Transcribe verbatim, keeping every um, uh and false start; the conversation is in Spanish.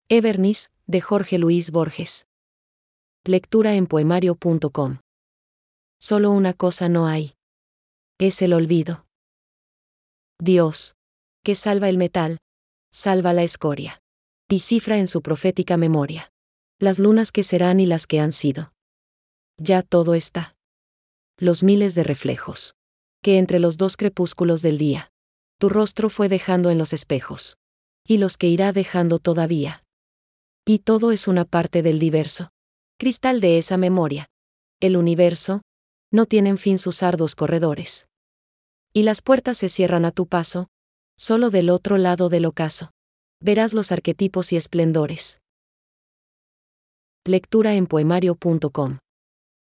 Evernis, de Jorge Luis Borges. Lectura en poemario punto com. Solo una cosa no hay. Es el olvido. Dios, que salva el metal, salva la escoria. Y cifra en su profética memoria las lunas que serán y las que han sido. Ya todo está. Los miles de reflejos que entre los dos crepúsculos del día tu rostro fue dejando en los espejos, y los que irá dejando todavía. Y todo es una parte del diverso cristal de esa memoria. El universo, no tienen fin sus arduos corredores. Y las puertas se cierran a tu paso, solo del otro lado del ocaso verás los arquetipos y esplendores. Lectura en poemario punto com.